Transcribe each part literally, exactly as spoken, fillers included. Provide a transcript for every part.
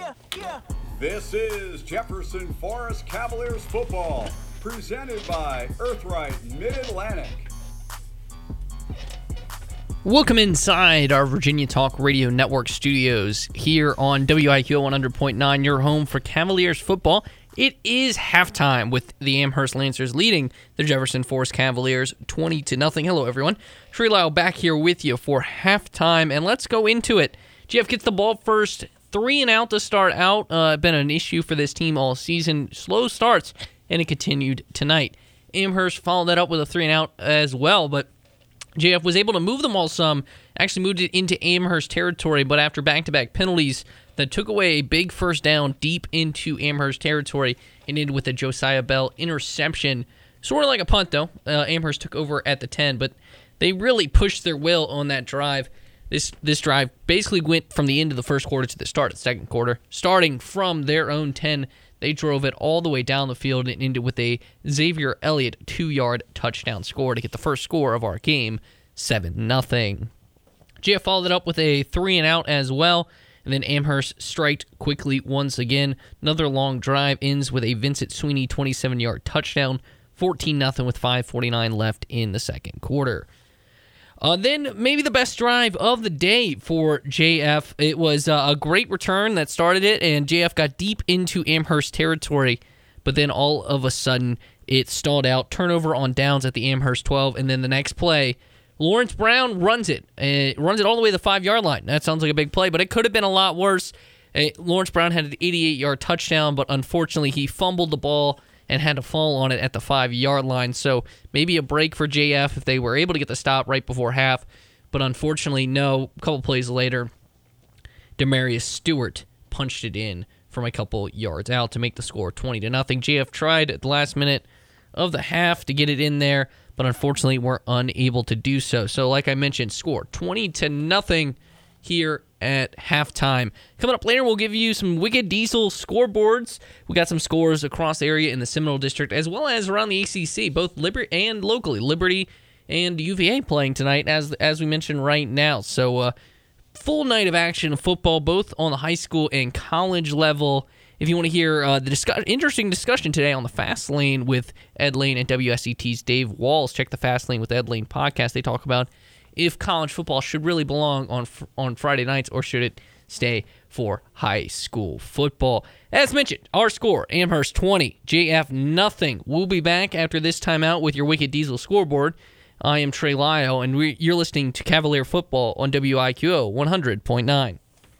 yeah, yeah. This is Jefferson Forest Cavaliers football, presented by Earthright Mid-Atlantic. Welcome inside our Virginia Talk Radio Network studios here on W I Q O one hundred point nine, your home for Cavaliers football. It is halftime with the Amherst Lancers leading the Jefferson Forest Cavaliers twenty to nothing. Hello, everyone. Trey Lyle back here with you for halftime, and let's go into it. G F gets the ball first, three and out to start out. Uh, been an issue for this team all season. Slow starts, and it continued tonight. Amherst followed that up with a three and out as well, but J F was able to move the ball some, actually moved it into Amherst territory, but after back-to-back penalties that took away a big first down deep into Amherst territory, and ended with a Josiah Bell interception. Sort of like a punt, though. Uh, Amherst took over at the ten, but they really pushed their will on that drive. This this drive basically went from the end of the first quarter to the start of the second quarter. Starting from their own ten, they drove it all the way down the field and ended with a Xavier Elliott two-yard touchdown score to get the first score of our game, seven nothing. J F followed it up with a three and out as well, and then Amherst striked quickly once again. Another long drive ends with a Vincent Sweeney twenty-seven-yard touchdown, fourteen nothing with five forty-nine left in the second quarter. Uh, then maybe the best drive of the day for J F. It was uh, a great return that started it, and J F got deep into Amherst territory, but then all of a sudden it stalled out. Turnover on downs at the Amherst twelve, and then the next play, Lawrence Brown runs it. Uh, runs it all the way to the five-yard line. That sounds like a big play, but it could have been a lot worse. Uh, Lawrence Brown had an eighty-eight-yard touchdown, but unfortunately he fumbled the ball and had to fall on it at the five-yard line. So maybe a break for J F if they were able to get the stop right before half. But unfortunately, no. A couple plays later, Demarius Stewart punched it in from a couple yards out to make the score twenty to nothing. J F tried at the last minute of the half to get it in there, but unfortunately were unable to do so. So like I mentioned, score twenty to nothing here at halftime. Coming up later, we'll give you some Wicked Diesel scoreboards. We got some scores across the area in the Seminole District, as well as around the A C C, both Liberty and locally. Liberty and U V A playing tonight, as as we mentioned right now. So, uh, full night of action of football, both on the high school and college level. If you want to hear uh, the discuss- interesting discussion today on the Fast Lane with Ed Lane and W S E T's Dave Walls, check the Fast Lane with Ed Lane podcast. They talk about if college football should really belong on on Friday nights or should it stay for high school football. As mentioned, our score, Amherst twenty, J F nothing. We'll be back after this timeout with your Wicked Diesel scoreboard. I am Trey Lyle, and we, you're listening to Cavalier Football on W I Q O one hundred point nine.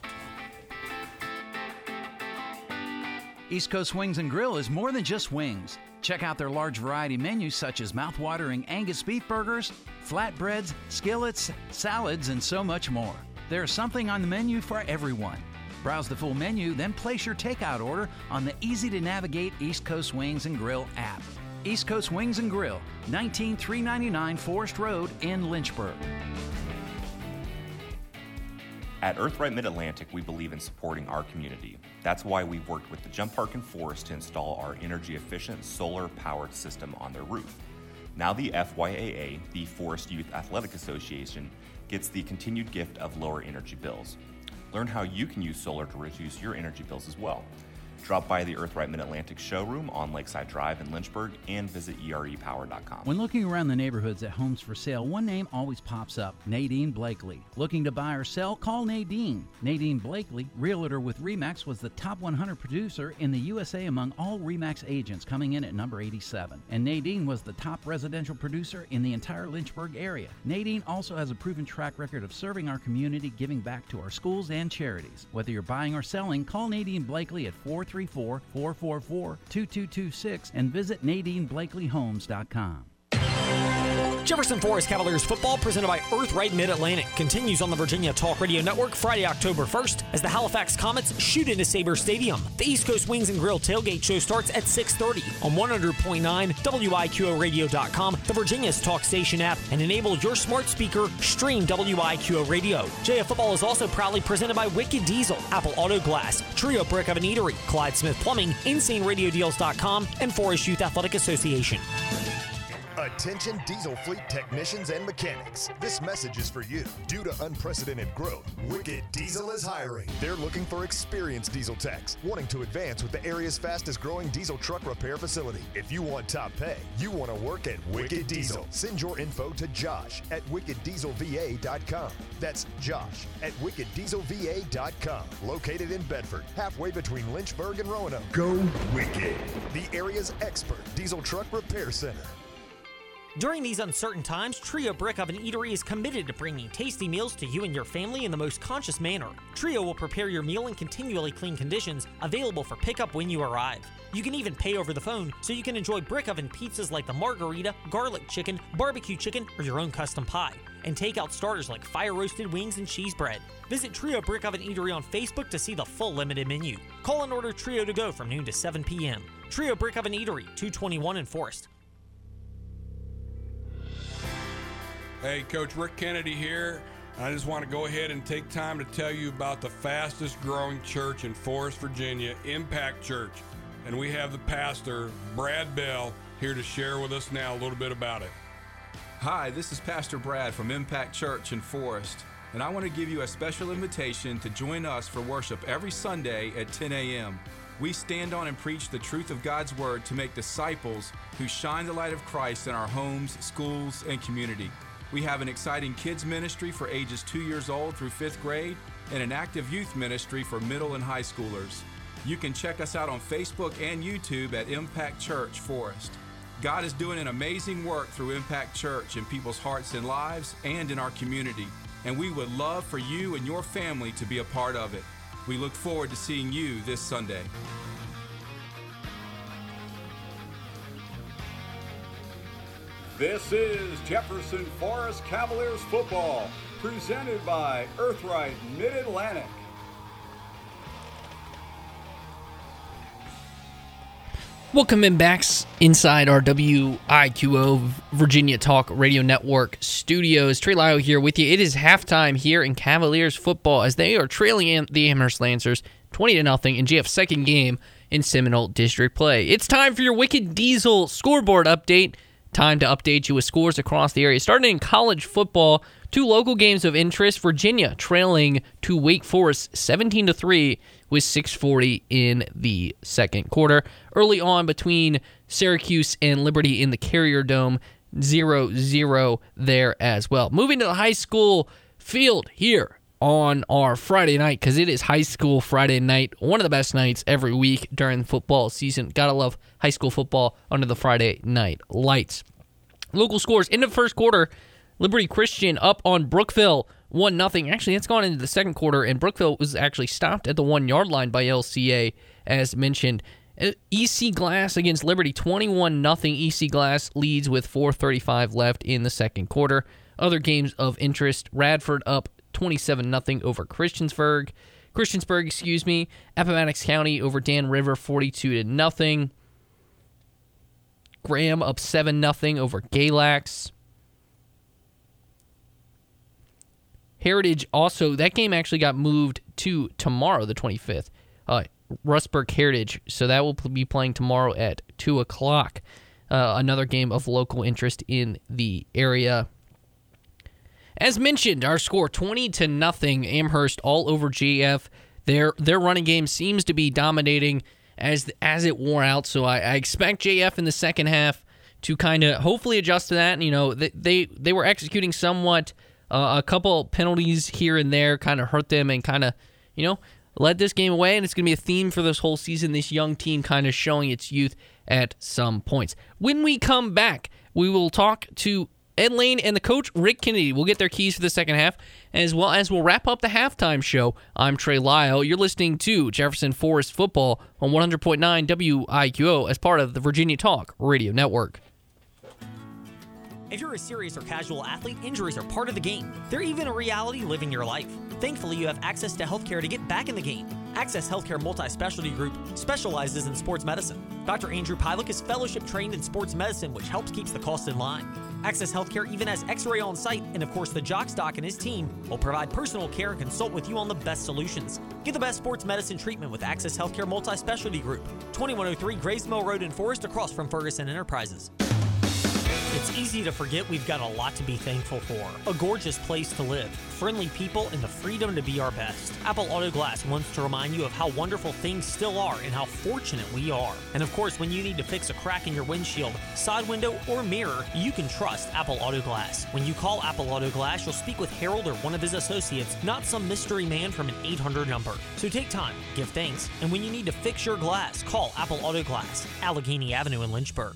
East Coast Wings and Grill is more than just wings. Check out their large variety menus such as mouth-watering Angus beef burgers, flatbreads, skillets, salads, and so much more. There's something on the menu for everyone. Browse the full menu, then place your takeout order on the easy-to-navigate East Coast Wings and Grill app. East Coast Wings and Grill, nineteen three ninety-nine Forest Road in Lynchburg. At Earthright Mid-Atlantic, we believe in supporting our community. That's why we've worked with the Jump Park and Forest to install our energy-efficient solar-powered system on their roof. Now the F Y A A, the Forest Youth Athletic Association, gets the continued gift of lower energy bills. Learn how you can use solar to reduce your energy bills as well. Drop by the Earthright Mid-Atlantic showroom on Lakeside Drive in Lynchburg and visit E R E power dot com. When looking around the neighborhoods at homes for sale, one name always pops up, Nadine Blakely. Looking to buy or sell? Call Nadine. Nadine Blakely, realtor with RE/MAX, was the top one hundred producer in the U S A among all RE/MAX agents, coming in at number eighty-seven. And Nadine was the top residential producer in the entire Lynchburg area. Nadine also has a proven track record of serving our community, giving back to our schools and charities. Whether you're buying or selling, call Nadine Blakely at four three four, four four four, two two two six and visit nadine blakely homes dot com. Jefferson Forest Cavaliers football, presented by Earthright Mid-Atlantic, continues on the Virginia Talk Radio Network Friday, October first, as the Halifax Comets shoot into Sabre Stadium. The East Coast Wings and Grill tailgate show starts at six thirty on one hundred point nine, W I Q O radio dot com, the Virginia's Talk Station app, and enable your smart speaker, stream W I Q O Radio. J F Football is also proudly presented by Wicked Diesel, Apple Auto Glass, Trio Brick of an Eatery, Clyde Smith Plumbing, insane radio deals dot com, and Forest Youth Athletic Association. A Attention diesel fleet technicians and mechanics. This message is for you. Due to unprecedented growth, Wicked Diesel is hiring. They're looking for experienced diesel techs, wanting to advance with the area's fastest growing diesel truck repair facility. If you want top pay, you want to work at Wicked Diesel. Send your info to Josh at wicked diesel v a dot com. That's Josh at wicked diesel v a dot com. Located in Bedford, halfway between Lynchburg and Roanoke. Go Wicked, the area's expert diesel truck repair center. During these uncertain times, Trio Brick Oven Eatery is committed to bringing tasty meals to you and your family in the most conscious manner. Trio will prepare your meal in continually clean conditions, available for pickup when you arrive. You can even pay over the phone, so you can enjoy brick oven pizzas like the margarita, garlic chicken, barbecue chicken, or your own custom pie. And take out starters like fire-roasted wings and cheese bread. Visit Trio Brick Oven Eatery on Facebook to see the full limited menu. Call and order Trio to go from noon to seven p.m. Trio Brick Oven Eatery, two twenty-one in Forest. Hey, Coach Rick Kennedy here. I just want to go ahead and take time to tell you about the fastest growing church in Forest, Virginia, Impact Church. And we have the pastor, Brad Bell, here to share with us now a little bit about it. Hi, this is Pastor Brad from Impact Church in Forest, and I want to give you a special invitation to join us for worship every Sunday at ten a.m. We stand on and preach the truth of God's Word to make disciples who shine the light of Christ in our homes, schools, and community. We have an exciting kids ministry for ages two years old through fifth grade and an active youth ministry for middle and high schoolers. You can check us out on Facebook and YouTube at Impact Church Forest. God is doing an amazing work through Impact Church in people's hearts and lives and in our community, and we would love for you and your family to be a part of it. We look forward to seeing you this Sunday. This is Jefferson Forest Cavaliers football, presented by Earthright Mid-Atlantic. Welcome in back inside our W I Q O Virginia Talk Radio Network studios. Trey Lyle here with you. It is halftime here in Cavaliers football as they are trailing the Amherst Lancers twenty to nothing in J F's second game in Seminole District play. It's time for your Wicked Diesel scoreboard update. Time to update you with scores across the area. Starting in college football, two local games of interest. Virginia trailing to Wake Forest seventeen to three with six forty in the second quarter. Early on between Syracuse and Liberty in the Carrier Dome, zero zero there as well. Moving to the high school field here on our Friday night, because it is high school Friday night, one of the best nights every week during the football season. Gotta love high school football under the Friday night lights. Local scores in the first quarter, Liberty Christian up on Brookville, one nothing. Actually, it's gone into the second quarter, and Brookville was actually stopped at the one-yard line by L C A, as mentioned. E C Glass against Liberty, twenty-one nothing. E C Glass leads with four thirty-five left in the second quarter. Other games of interest, Radford up twenty-seven nothing over Christiansburg. Christiansburg, excuse me. Appomattox County over Dan River, forty-two to nothing. Graham up seven nothing over Galax. Heritage also, that game actually got moved to tomorrow, the twenty-fifth. Uh, Rustburg Heritage, so that will be playing tomorrow at two o'clock. Uh, another game of local interest in the area. As mentioned, our score twenty to nothing. Amherst all over J F. Their their running game seems to be dominating as as it wore out. So I, I expect J F in the second half to kind of hopefully adjust to that. And, you know, they they, they were executing somewhat. Uh, a couple penalties here and there kind of hurt them and kind of, you know, led this game away. And it's going to be a theme for this whole season. This young team kind of showing its youth at some points. When we come back, we will talk to Ed Lane and the coach, Rick Kennedy. We'll get their keys for the second half, as well as we'll wrap up the halftime show. I'm Trey Lyle. You're listening to Jefferson Forest Football on one hundred point nine W I Q O as part of the Virginia Talk Radio Network. If you're a serious or casual athlete, injuries are part of the game. They're even a reality living your life. Thankfully, you have access to healthcare to get back in the game. Access Healthcare Multi-Specialty Group specializes in sports medicine. Doctor Andrew Piluk is fellowship trained in sports medicine, which helps keeps the cost in line. Access Healthcare even has x-ray on site, and of course, the Jock Doc and his team will provide personal care and consult with you on the best solutions. Get the best sports medicine treatment with Access Healthcare Multi-Specialty Group, twenty-one oh three Graves Mill Road in Forest, across from Ferguson Enterprises. It's easy to forget we've got a lot to be thankful for. A gorgeous place to live, friendly people, and the freedom to be our best. Apple Auto Glass wants to remind you of how wonderful things still are and how fortunate we are. And of course, when you need to fix a crack in your windshield, side window, or mirror, you can trust Apple Auto Glass. When you call Apple Auto Glass, you'll speak with Harold or one of his associates, not some mystery man from an eight hundred number. So take time, give thanks, and when you need to fix your glass, call Apple Auto Glass, Allegheny Avenue in Lynchburg.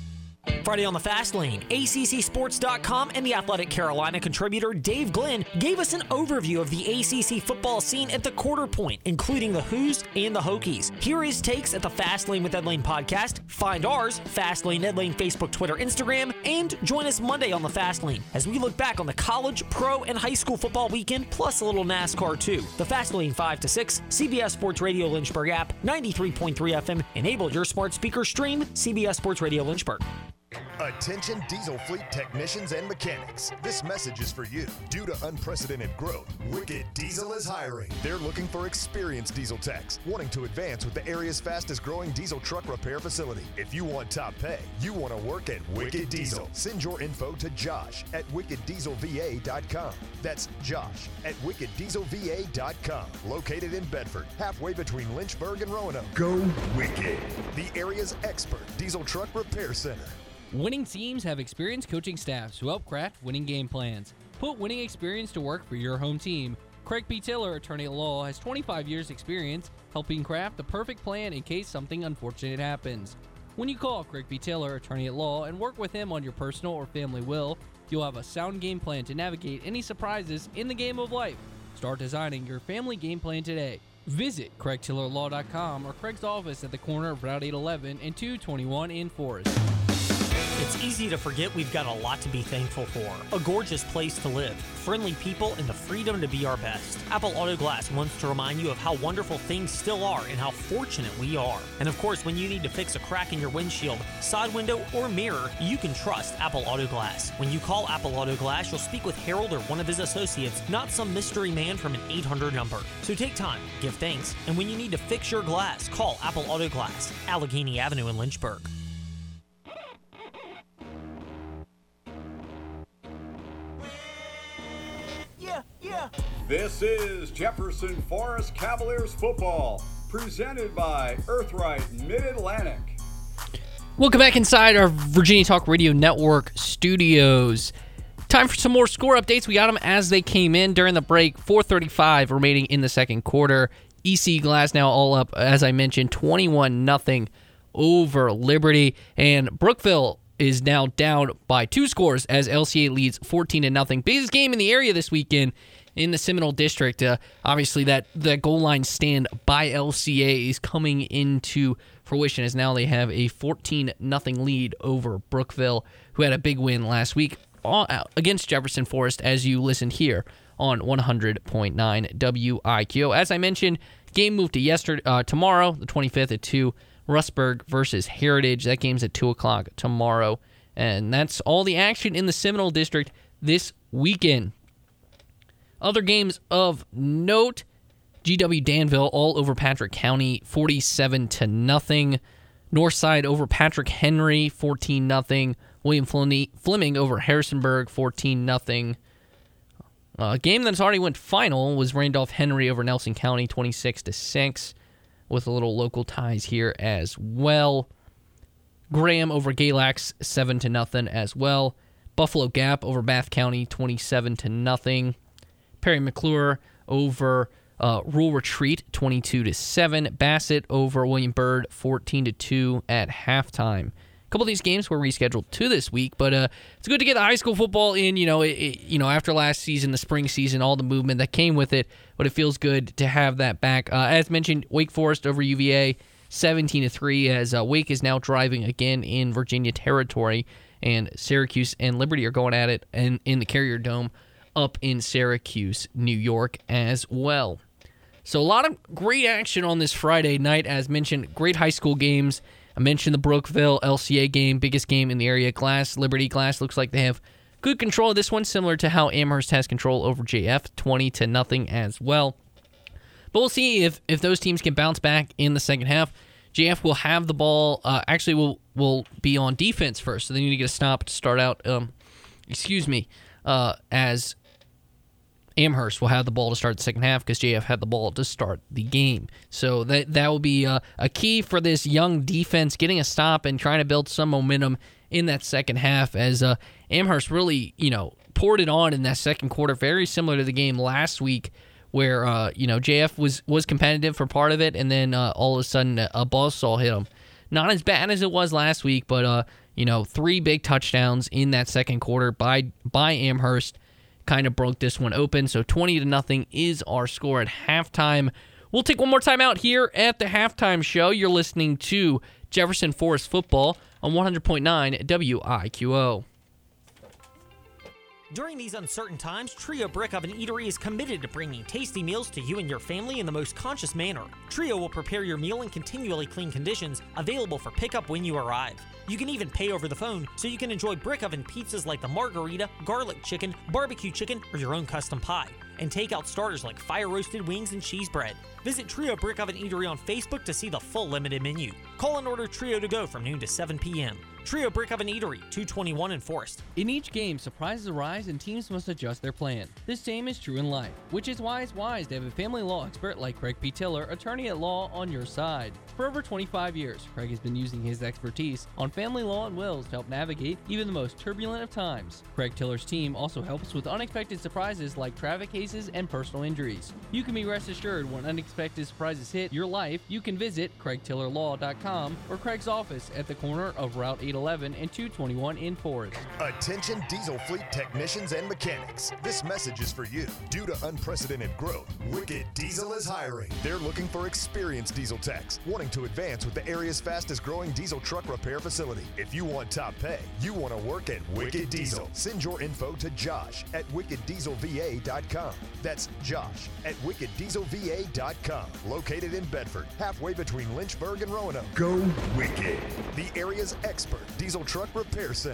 Friday on the Fast Lane, A C C Sports dot com and the Athletic Carolina contributor Dave Glenn gave us an overview of the A C C football scene at the quarter point, including the Who's and the Hokies. Here are his takes at the Fast Lane with Ed Lane podcast. Find ours, Fast Lane Ed Lane, Facebook, Twitter, Instagram, and join us Monday on the Fast Lane as we look back on the college, pro, and high school football weekend, plus a little NASCAR too. The Fast Lane five to six, C B S Sports Radio Lynchburg app, ninety-three point three F M. Enable your smart speaker stream, C B S Sports Radio Lynchburg. Attention diesel fleet technicians and mechanics. This message is for you. Due to unprecedented growth, Wicked Diesel is hiring. They're looking for experienced diesel techs, wanting to advance with the area's fastest growing diesel truck repair facility. If you want top pay, you want to work at Wicked Diesel. Send your info to Josh at wicked diesel v a dot com. That's Josh at wicked diesel v a dot com. Located in Bedford, halfway between Lynchburg and Roanoke. Go Wicked, the area's expert diesel truck repair center. Winning teams have experienced coaching staffs who help craft winning game plans. Put winning experience to work for your home team. Craig P. Tiller, attorney at law, has twenty-five years experience helping craft the perfect plan in case something unfortunate happens. When you call Craig P. Tiller, attorney at law, and work with him on your personal or family will, you'll have a sound game plan to navigate any surprises in the game of life. Start designing your family game plan today. Visit Craig Tiller Law dot com or Craig's office at the corner of Route eight eleven and two twenty-one in Forest. It's easy to forget we've got a lot to be thankful for. A gorgeous place to live, friendly people, and the freedom to be our best. Apple Auto Glass wants to remind you of how wonderful things still are and how fortunate we are. And of course, when you need to fix a crack in your windshield, side window, or mirror, you can trust Apple Auto Glass. When you call Apple Auto Glass, you'll speak with Harold or one of his associates, not some mystery man from an eight hundred number. So take time, give thanks, and when you need to fix your glass, call Apple Auto Glass, Allegheny Avenue in Lynchburg. This is Jefferson Forest Cavaliers football, presented by Earthright Mid-Atlantic. Welcome back inside our Virginia Talk Radio Network studios. Time for some more score updates. We got them as they came in during the break. four thirty-five remaining in the second quarter. E C Glass now all up, as I mentioned, twenty-one nothing over Liberty. And Brookville is now down by two scores as L C A leads fourteen to nothing. Biggest game in the area this weekend in the Seminole District. Uh, obviously, that, that goal line stand by L C A is coming into fruition as now they have a fourteen nothing lead over Brookville, who had a big win last week against Jefferson Forest, as you listened here on one hundred point nine W I Q O. As I mentioned, game moved to yesterday, uh, tomorrow, the twenty-fifth at two. Rustburg versus Heritage. That game's at two o'clock tomorrow. And that's all the action in the Seminole District this weekend. Other games of note, G W Danville all over Patrick County, forty-seven to nothing. Northside over Patrick Henry, fourteen nothing. William Fleming over Harrisonburg, fourteen nothing. A game that's already went final was Randolph Henry over Nelson County, twenty-six to six. With a little local ties here as well. Graham over Galax, seven to nothing as well. Buffalo Gap over Bath County, twenty-seven to nothing. Perry McClure over uh, Rural Retreat, twenty-two to seven. Bassett over William Byrd, fourteen to two at halftime. A couple of these games were rescheduled to this week, but uh, it's good to get the high school football in. You know, it, it, you know, after last season, the spring season, all the movement that came with it, but it feels good to have that back. Uh, as mentioned, Wake Forest over U V A, seventeen to three, as uh, Wake is now driving again in Virginia territory, and Syracuse and Liberty are going at it in, in the Carrier Dome up in Syracuse, New York as well. So a lot of great action on this Friday night. As mentioned, great high school games. I mentioned the Brookville L C A game, biggest game in the area. Glass, Liberty Glass looks like they have good control of this one, similar to how Amherst has control over J F, twenty to nothing as well. But we'll see if, if those teams can bounce back in the second half. J F will have the ball. Uh, actually, will will be on defense first, so they need to get a stop to start out. Um, excuse me, uh, as Amherst will have the ball to start the second half because J F had the ball to start the game. So that that will be uh, a key for this young defense, getting a stop and trying to build some momentum in that second half as uh, Amherst really, you know, poured it on in that second quarter, very similar to the game last week where, uh, you know, J F was, was competitive for part of it, and then uh, all of a sudden a buzzsaw hit them. Not as bad as it was last week, but, uh, you know, three big touchdowns in that second quarter by by Amherst kind of broke this one open. So twenty to nothing is our score at halftime. We'll take one more time out here at the halftime show. You're listening to Jefferson Forest Football on one hundred point nine W I Q O. During these uncertain times, Trio Brick Oven Eatery is committed to bringing tasty meals to you and your family in the most conscious manner. Trio will prepare your meal in continually clean conditions, available for pickup when you arrive. You can even pay over the phone, so you can enjoy brick oven pizzas like the margarita, garlic chicken, barbecue chicken, or your own custom pie. And take out starters like fire-roasted wings and cheese bread. Visit Trio Brick Oven Eatery on Facebook to see the full limited menu. Call and order Trio to go from noon to seven p.m. Trio Brick Oven Eatery, two twenty-one in Forest. In each game, surprises arise and teams must adjust their plan. The same is true in life, which is why it's wise to have a family law expert like Craig P. Tiller, attorney at law, on your side. For over twenty-five years, Craig has been using his expertise on family law and wills to help navigate even the most turbulent of times. Craig Tiller's team also helps with unexpected surprises like traffic cases and personal injuries. You can be rest assured when unexpected surprises hit your life, you can visit Craig Tiller Law dot com or Craig's office at the corner of Route eight eleven and two twenty-one in Forest. Attention diesel fleet technicians and mechanics. This message is for you. Due to unprecedented growth, Wicked Diesel is hiring. They're looking for experienced diesel techs, wanting to advance with the area's fastest growing diesel truck repair facility. If you want top pay, you want to work at Wicked Diesel. Send your info to Josh at Wicked Diesel V A dot com. That's Josh at Wicked Diesel V A dot com. Located in Bedford, halfway between Lynchburg and Roanoke. Go Wicked, the area's expert diesel truck repair center.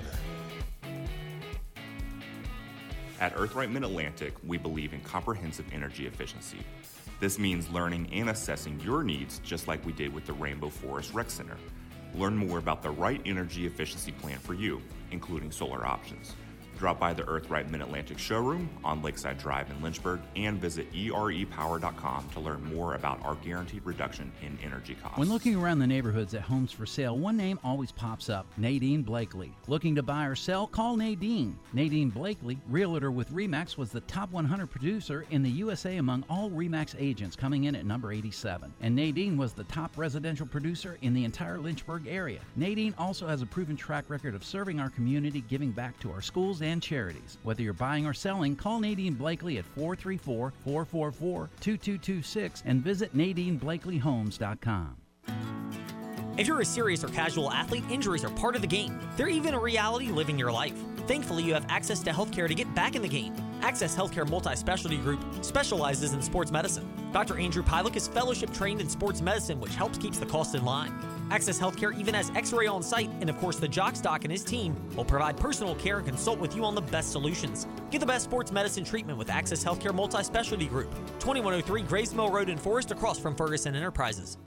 At Earthright Mid-Atlantic, we believe in comprehensive energy efficiency. This means learning and assessing your needs just like we did with the Rainbow Forest Rec Center. Learn more about the right energy efficiency plan for you, including solar options. Drop by the Earthright Mid-Atlantic showroom on Lakeside Drive in Lynchburg and visit E R E power dot com to learn more about our guaranteed reduction in energy costs. When looking around the neighborhoods at homes for sale, one name always pops up, Nadine Blakely. Looking to buy or sell? Call Nadine. Nadine Blakely, realtor with RE/MAX, was the top one hundred producer in the U S A among all RE/MAX agents, coming in at number eighty-seven. And Nadine was the top residential producer in the entire Lynchburg area. Nadine also has a proven track record of serving our community, giving back to our schools and charities. Whether you're buying or selling, call Nadine Blakely at four three four, four four four, two two two six and visit Nadine Blakely Homes dot com. If you're a serious or casual athlete, injuries are part of the game. They're even a reality living your life. Thankfully, you have access to healthcare to get back in the game. Access Healthcare Multi-Specialty Group specializes in sports medicine. Doctor Andrew Pilek is fellowship trained in sports medicine, which helps keeps the cost in line. Access Healthcare even has x-ray on site, and of course the Jock Stock and his team will provide personal care and consult with you on the best solutions. Get the best sports medicine treatment with Access Healthcare Multi-Specialty Group, twenty-one oh three Graves Mill Road in Forest, across from Ferguson Enterprises.